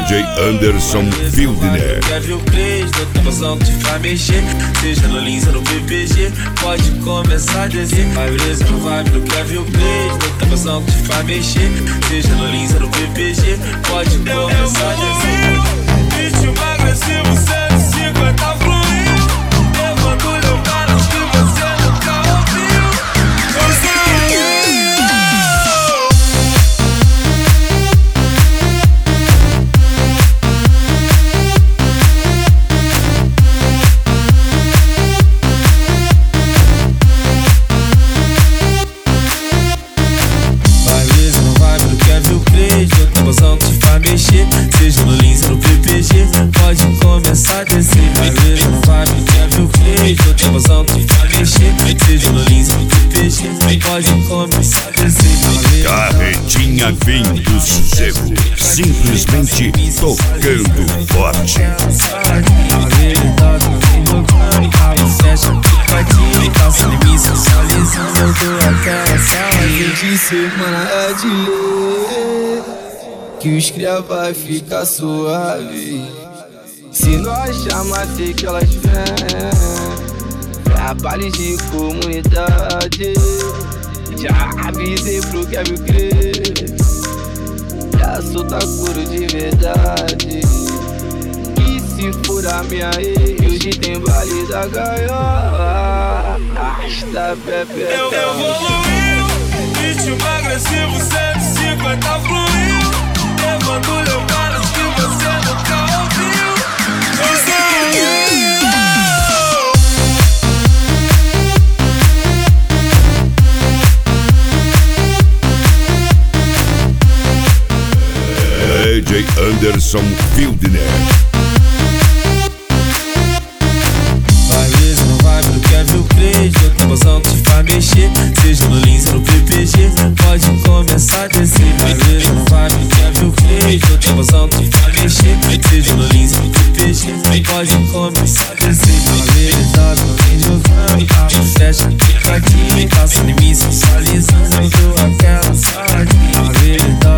DJ Anderson Fieldner. Quer ver o Cleis, não tá passando te faz mexer. Seja no Lins ou no PPG, pode começar a descer. Vai beleza, não vai, não quer ver o Cleis, não tá passando te faz mexer. Seja no Lins ou no PPG, pode começar a descer. Ritmo agressivo, 150 fluiu. Levando lembradas que você nunca ouviu. Seja no Lins ou no PPG, pode começar a descer. Vai ver, não vai, não quer ver o Cleis, tô te passando, te faz mexer. Seja no Lins ou no PPG, pode começar a descer. Carretinha vindo sossego, simplesmente tocando forte. A verdade vem jogando, rabo fecha, picadinho, calça de mim, sensualizando. Eu dou aquela sala de semana é de lei, que os cria vai ficar suave. Se nós chamar, sei que elas vêm. Trabalhos de comunidade, já avisei pro Kevin crer. Já solta couro de verdade. E se for a minha ex, hoje tem baile da gaiola. Arrasta Pepe. Eu evoluiu, ritmo agressivo, 150 fluiu. Levando lembradas que você nunca ouviu. DJ Anderson Fieldner. Vai mesmo, não vai, não quer ver o Cleis, eu tô passando, te faz mexer. Seja no Lins ou no PPG, pode começar a descer. Vai mesmo, não vai, não quer ver o Cleis, eu tô passando, te faz mexer. Seja no Lins ou no PPG, pode começar a descer. A verdade vem jogando, rabo fecha, picadinho, calça de mim, sensualizando. Eu dou aquela saladinha. A verdade